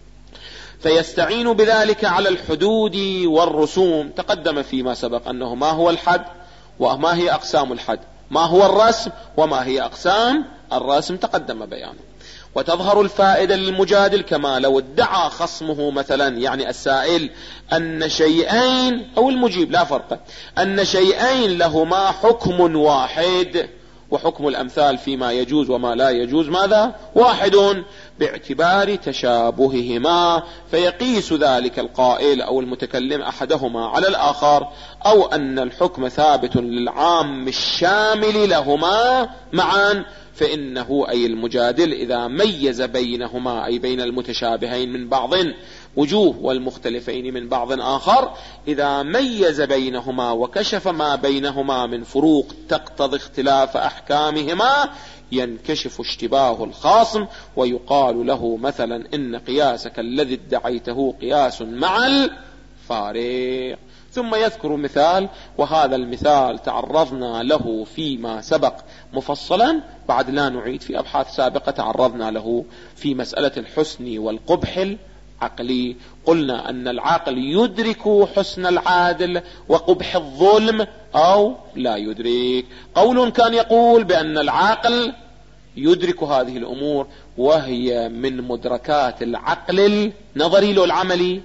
فيستعين بذلك على الحدود والرسوم. تقدم فيما سبق أنه ما هو الحد وما هي أقسام الحد، ما هو الرسم وما هي أقسام الرسم، تقدم بيانه. وتظهر الفائدة للمجادل كما لو ادعى خصمه مثلا، يعني السائل، أن شيئين أو المجيب لا فرق، أن شيئين لهما حكم واحد، وحكم الأمثال فيما يجوز وما لا يجوز ماذا؟ واحد، باعتبار تشابههما، فيقيس ذلك القائل أو المتكلم أحدهما على الآخر، أو أن الحكم ثابت للعام الشامل لهما معا، فإنه أي المجادل إذا ميز بينهما أي بين المتشابهين من بعض وجوه والمختلفين من بعض آخر، إذا ميز بينهما وكشف ما بينهما من فروق تقتضي اختلاف أحكامهما، ينكشف اشتباه الخاصم ويقال له مثلا إن قياسك الذي ادعيته قياس مع الفارق. ثم يذكر مثال، وهذا المثال تعرضنا له فيما سبق مفصلا، بعد لا نعيد، في أبحاث سابقة تعرضنا له في مسألة الحسن والقبح العقلي. قلنا أن العاقل يدرك حسن العادل وقبح الظلم أو لا يدرك. قول كان يقول بأن العاقل يدرك هذه الأمور وهي من مدركات العقل النظري له العملي.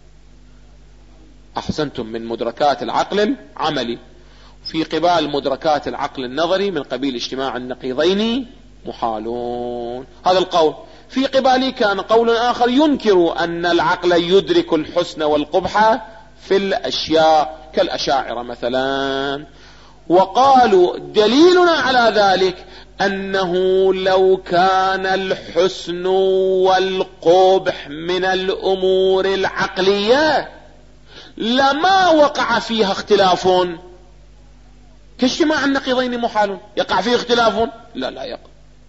أحسنتم، من مدركات العقل العملي. في قبال مدركات العقل النظري من قبيل اجتماع النقيضين محالون، هذا القول. في قبالي كان قول آخر ينكر أن العقل يدرك الحسن والقبح في الأشياء كالأشاعرة مثلا، وقالوا دليلنا على ذلك أنه لو كان الحسن والقبح من الأمور العقلية لما وقع فيها اختلاف، كاجتماع النقيضين محال. يقع فيه اختلاف؟ لا يقع.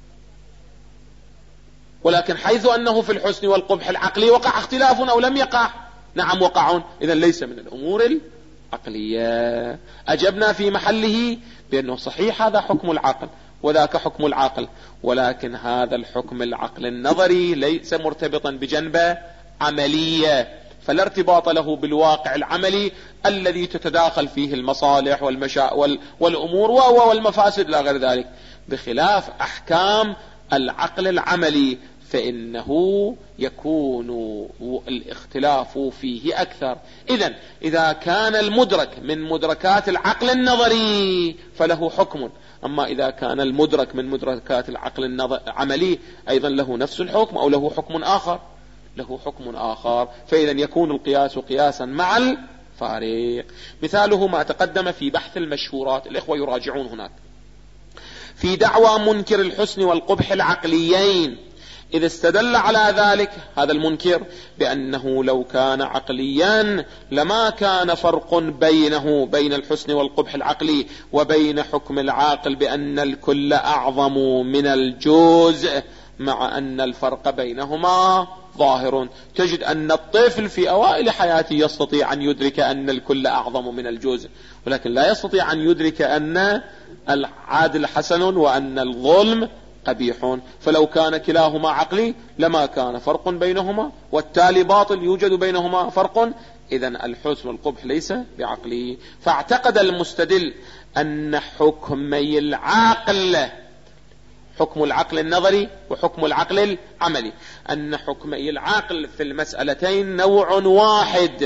ولكن حيث أنه في الحسن والقبح العقلي وقع اختلاف أو لم يقع، نعم وقعون، إذن ليس من الأمور العقلية. أجبنا في محله بأنه صحيح هذا حكم العقل وذاك حكم العقل، ولكن هذا الحكم العقل النظري ليس مرتبطا بجنبة عملية، فلا ارتباط له بالواقع العملي الذي تتداخل فيه المصالح والأمور والمفاسد لا غير ذلك، بخلاف أحكام العقل العملي فإنه يكون الاختلاف فيه أكثر. إذن إذا كان المدرك من مدركات العقل النظري فله حكم، أما إذا كان المدرك من مدركات العقل العملي أيضا له نفس الحكم أو له حكم آخر، فإذا يكون القياس قياسا مع الفارق. مثاله ما تقدم في بحث المشهورات، الإخوة يراجعون هناك، في دعوى منكر الحسن والقبح العقليين، إذا استدل على ذلك هذا المنكر بأنه لو كان عقليا لما كان فرق بين الحسن والقبح العقلي وبين حكم العاقل بأن الكل أعظم من الجزء، مع أن الفرق بينهما ظاهر. تجد أن الطفل في أوائل حياته يستطيع أن يدرك أن الكل أعظم من الجزء، ولكن لا يستطيع أن يدرك أن العادل حسن وأن الظلم قبيح. فلو كان كلاهما عقلي لما كان فرق بينهما، والتالي باطل يوجد بينهما فرق، إذن الحسن والقبح ليس بعقلي. فاعتقد المستدل أن حكمي العقل، حكم العقل النظري وحكم العقل العملي، أن حكمي العقل في المسألتين نوع واحد،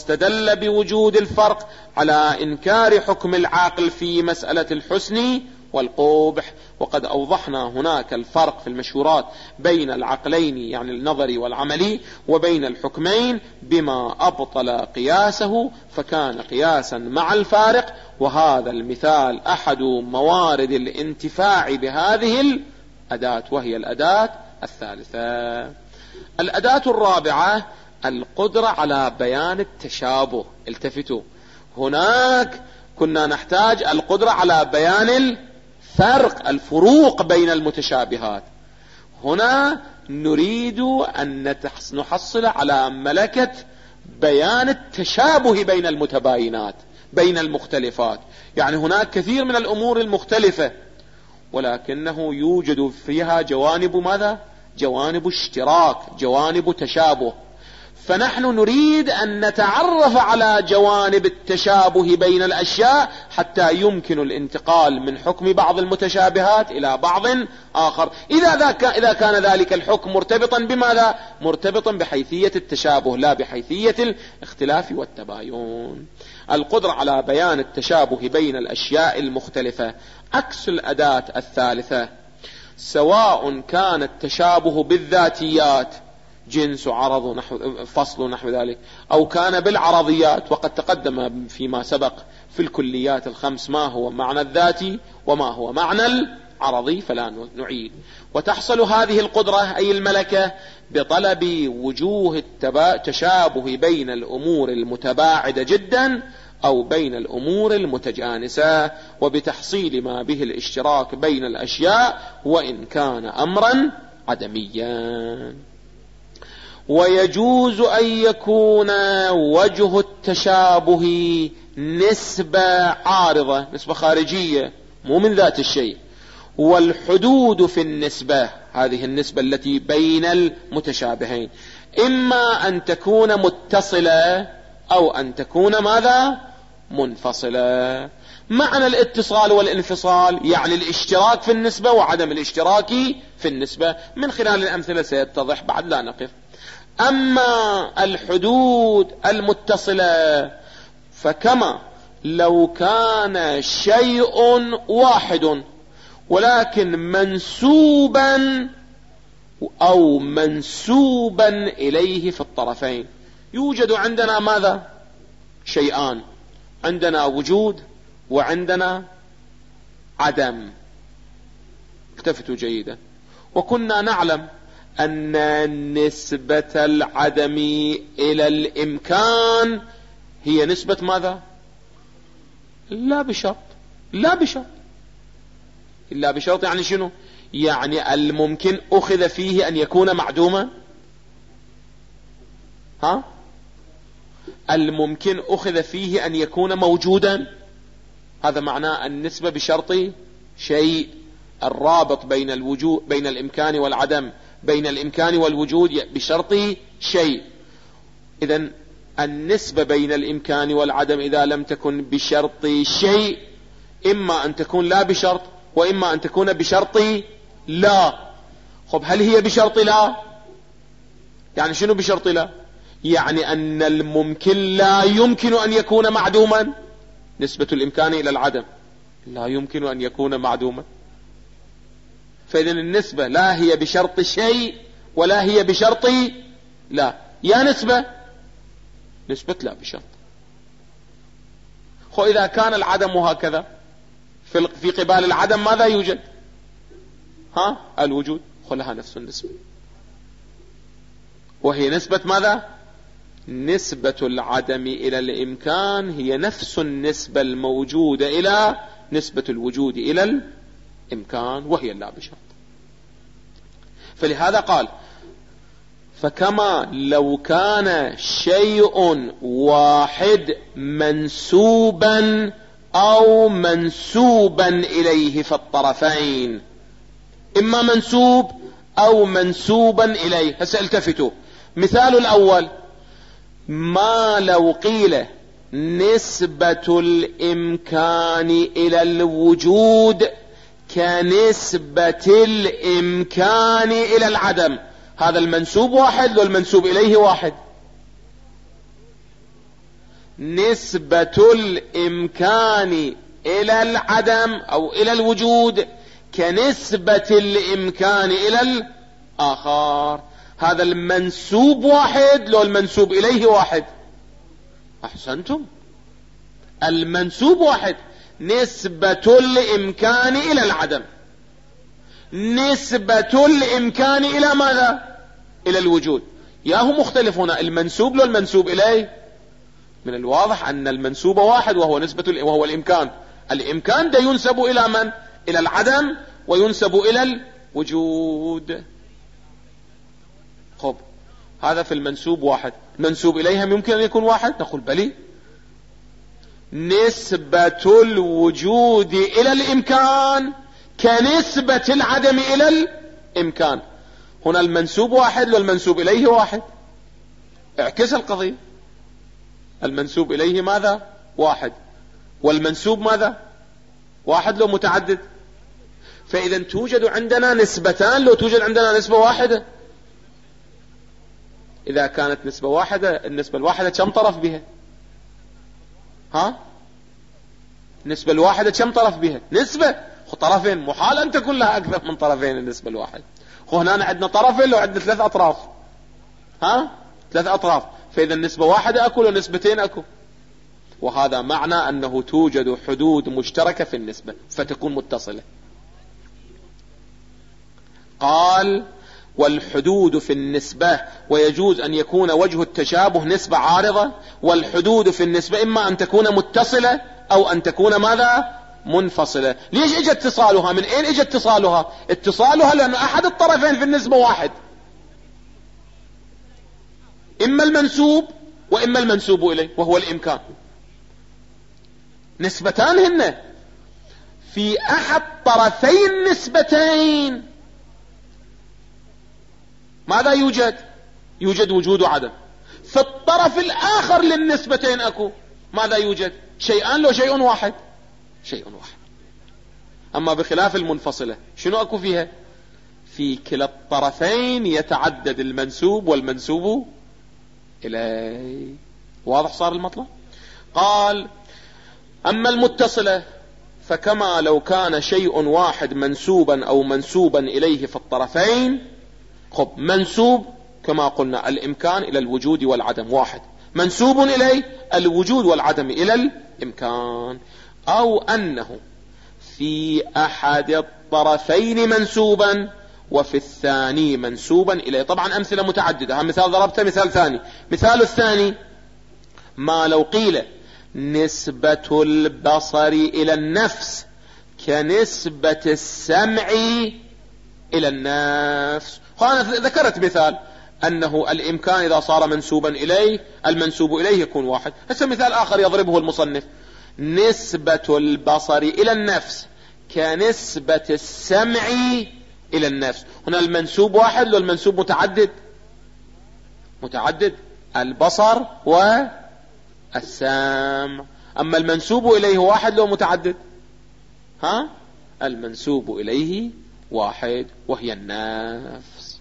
واستدل بوجود الفرق على إنكار حكم العقل في مسألة الحسن والقبح. وقد أوضحنا هناك الفرق في المشهورات بين العقلين يعني النظري والعملي وبين الحكمين بما أبطل قياسه فكان قياسا مع الفارق. وهذا المثال أحد موارد الانتفاع بهذه الأداة وهي الأداة الثالثة. الأداة الرابعة القدرة على بيان التشابه. التفتوا، هناك كنا نحتاج القدرة على بيان الفروق بين المتشابهات. هنا نريد أن نحصل على ملكة بيان التشابه بين المتباينات بين المختلفات. يعني هناك كثير من الأمور المختلفة ولكنه يوجد فيها جوانب ماذا؟ جوانب اشتراك، جوانب تشابه. فنحن نريد أن نتعرف على جوانب التشابه بين الأشياء حتى يمكن الانتقال من حكم بعض المتشابهات إلى بعض آخر إذا كان ذلك الحكم مرتبطا بماذا؟ مرتبطا بحيثية التشابه لا بحيثية الاختلاف والتباين. القدرة على بيان التشابه بين الأشياء المختلفة عكس الأداة الثالثة، سواء كان التشابه بالذاتيات جنس وعرض فصل نحو ذلك، أو كان بالعرضيات. وقد تقدم فيما سبق في الكليات الخمس ما هو معنى الذاتي وما هو معنى العرضي فلا نعيد. وتحصل هذه القدرة أي الملكة بطلب وجوه التشابه بين الأمور المتباعدة جدا أو بين الأمور المتجانسة وبتحصيل ما به الاشتراك بين الأشياء وإن كان أمرا عدميا. ويجوز أن يكون وجه التشابه نسبة عارضة، نسبة خارجية مو من ذات الشيء. والحدود في النسبة هذه النسبة التي بين المتشابهين إما أن تكون متصلة أو أن تكون ماذا؟ منفصلة. معنى الاتصال والانفصال يعني الاشتراك في النسبة وعدم الاشتراك في النسبة. من خلال الأمثلة سيتضح، بعد لا نقف. أما الحدود المتصلة فكما لو كان شيء واحد ولكن منسوبا أو منسوبا إليه في الطرفين. يوجد عندنا ماذا؟ شيئان، عندنا وجود وعندنا عدم. التفتوا جيدا. وكنا نعلم أن نسبة العدم إلى الإمكان هي نسبة ماذا؟ لا بشرط. لا بشرط. إلا بشرط يعني شنو؟ يعني الممكن أخذ فيه أن يكون معدوما. الممكن أخذ فيه أن يكون موجودا. هذا معناه النسبة بشرط شيء. الرابط بين الوجود بين الإمكان والعدم بين الإمكان والوجود بشرط شيء. إذن النسبة بين الإمكان والعدم إذا لم تكن بشرط شيء إما أن تكون لا بشرط وإما أن تكون بشرط لا. خب هل هي بشرط لا؟ يعني شنو بشرط لا؟ يعني أن الممكن لا يمكن أن يكون معدوما. نسبة الإمكان إلى العدم لا يمكن أن يكون معدوما. فإذن النسبة لا هي بشرط شيء ولا هي بشرط لا. يا نسبة لا بشرط. خو إذا كان العدم هكذا في قبال العدم ماذا يوجد؟ الوجود. خو لها نفس النسبة وهي نسبة ماذا؟ نسبة العدم إلى الإمكان هي نفس النسبة الموجودة إلى نسبة الوجود إلى الإمكان وهي لا بشرط. فلهذا قال فكما لو كان شيء واحد منسوبا أو منسوبا إليه في الطرفين، إما منسوب أو منسوبا إليه. هسه التفتوا. مثال الأول ما لو قيل نسبة الإمكان إلى الوجود كنسبة الإمكان إلى العدم. هذا المنسوب واحد والمنسوب إليه واحد. نسبة الإمكان إلى العدم أو إلى الوجود كنسبة الإمكان إلى الآخر. هذا المنسوب واحد لو المنسوب إليه واحد؟ أحسنتم، المنسوب واحد. نسبة الإمكان إلى العدم، نسبة الإمكان إلى ماذا؟ إلى الوجود. ياهو مختلف هنا، المنسوب لو المنسوب إليه؟ من الواضح أن المنسوب واحد وهو نسبة وهو الإمكان. الإمكان ده ينسب إلى من؟ إلى العدم وينسب إلى الوجود. خب هذا في المنسوب واحد. منسوب إليهم يمكن أن يكون واحد؟ نقول بلي. نسبة الوجود إلى الإمكان كنسبة العدم إلى الإمكان. هنا المنسوب واحد لو المنسوب إليه واحد. اعكس القضية، المنسوب إليه ماذا؟ واحد، والمنسوب ماذا؟ واحد لو متعدد. فإذا توجد عندنا نسبتان لو توجد عندنا نسبة واحدة. إذا كانت نسبة واحدة، النسبة الواحدة كم طرف بها؟ ها؟ النسبة الواحدة كم طرف بها؟ نسبة طرفين، محال أن تكون لها أكثر من طرفين النسبة الواحدة. هنا عندنا طرفين لو عندنا 3 أطراف. ها؟ 3 أطراف، فإذا النسبة واحدة أكو ونسبتين أكو. وهذا معنى أنه توجد حدود مشتركة في النسبة فتكون متصلة. قال والحدود في النسبة، ويجوز أن يكون وجه التشابه نسبة عارضة. والحدود في النسبة إما أن تكون متصلة أو أن تكون ماذا؟ منفصلة. ليش اجى اتصالها؟ من اين اجى اتصالها؟ اتصالها لأن أحد الطرفين في النسبة واحد، إما المنسوب وإما المنسوب إليه وهو الإمكان. نسبتان هن في أحد طرفي النسبتين. ماذا يوجد؟ يوجد وجود وعدم. في الطرف الآخر للنسبتين أكو ماذا يوجد؟ شيئان لو شيء واحد؟ شيء واحد. أما بخلاف المنفصلة شنو أكو فيها؟ في كلا الطرفين يتعدد المنسوب والمنسوب إليه. واضح صار المطلب؟ قال أما المتصلة فكما لو كان شيء واحد منسوبا أو منسوبا إليه في الطرفين. خب منسوب كما قلنا الإمكان إلى الوجود والعدم واحد، منسوب إليه الوجود والعدم إلى الإمكان. أو أنه في أحد الطرفين منسوبا وفي الثاني منسوبا إليه. طبعا أمثلة متعددة، هم مثال ضربته، مثال ثاني. مثال الثاني ما لو قيل نسبة البصر إلى النفس كنسبة السمع إلى النفس. وأنا ذكرت مثال أنه الإمكان إذا صار منسوبا إليه المنسوب إليه يكون واحد. هسه مثال آخر يضربه المصنف، نسبة البصر إلى النفس كنسبة السمع إلى النفس. هنا المنسوب واحد والمنسوب متعدد؟ متعدد، البصر والسمع. أما المنسوب إليه واحد لو متعدد؟ ها؟ المنسوب إليه واحد وهي النفس.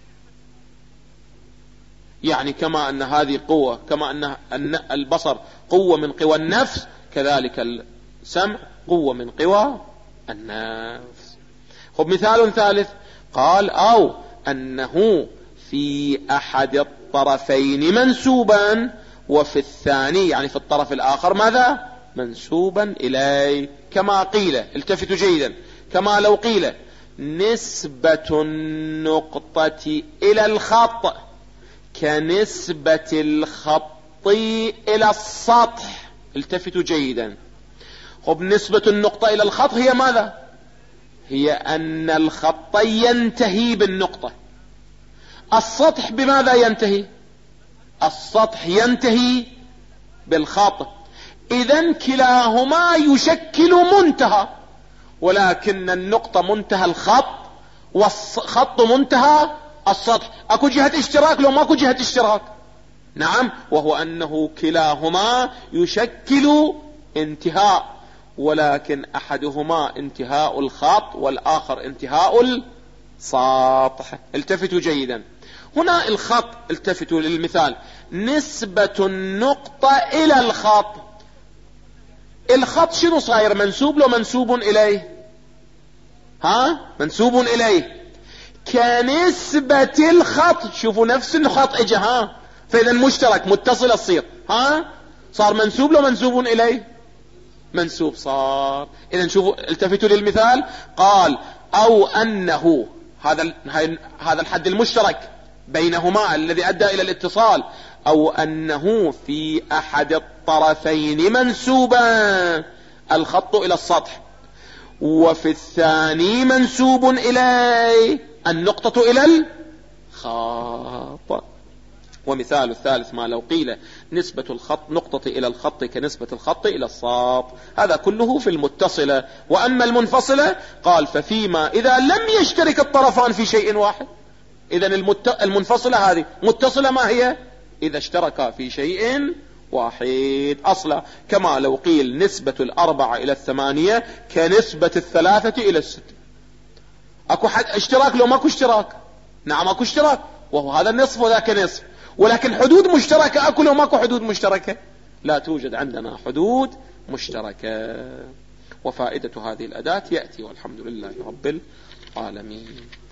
يعني كما أن هذه قوة، كما أن البصر قوة من قوى النفس، كذلك السمع قوة من قوى النفس. خب مثال ثالث، قال أو أنه في أحد الطرفين منسوبا وفي الثاني يعني في الطرف الآخر ماذا؟ منسوبا إليه. كما قيل، التفتوا جيدا، كما لو قيل نسبة النقطة إلى الخط كنسبة الخط إلى السطح. التفتوا جيدا. خب نسبة النقطة إلى الخط هي ماذا؟ هي أن الخط ينتهي بالنقطة. السطح بماذا ينتهي؟ السطح ينتهي بالخط. إذن كلاهما يشكل منتهى، ولكن النقطة منتهى الخط والخط منتهى السطح. أكو جهة اشتراك لو ماكو جهة اشتراك؟ نعم، وهو أنه كلاهما يشكل انتهاء، ولكن أحدهما انتهاء الخط والآخر انتهاء السطح. التفتوا جيدا. هنا الخط، التفتوا للمثال، نسبة النقطة إلى الخط. الخط شنو صاير؟ منسوب لو منسوب اليه؟ منسوب اليه كنسبة الخط. شوفوا نفس الخط اجا فاذا مشترك متصل تصير صار منسوب لو منسوب اليه؟ منسوب صار. اذا شوفوا التفتوا للمثال. قال او انه هذا الحد المشترك بينهما الذي ادى الى الاتصال، او انه في احد الطرفين منسوبا الخط الى السطح، وفي الثاني منسوب اليه النقطة الى الخط. ومثال الثالث ما لو قيل نسبة الخط نقطة الى الخط كنسبة الخط الى الساط. هذا كله في المتصلة. واما المنفصلة قال ففيما اذا لم يشترك الطرفان في شيء واحد. اذا المنفصلة هذه متصلة ما هي؟ اذا اشتركا في شيء واحد اصلا. كما لو قيل نسبة 4 الى 8 كنسبة 3 الى 6. اكو اشتراك لو ماكو اشتراك؟ نعم اكو اشتراك، وهو هذا النصف وذاك نصف. ولكن حدود مشتركة اكو لو ماكو حدود مشتركة؟ لا توجد عندنا حدود مشتركة. وفائدة هذه الأداة يأتي، والحمد لله رب العالمين.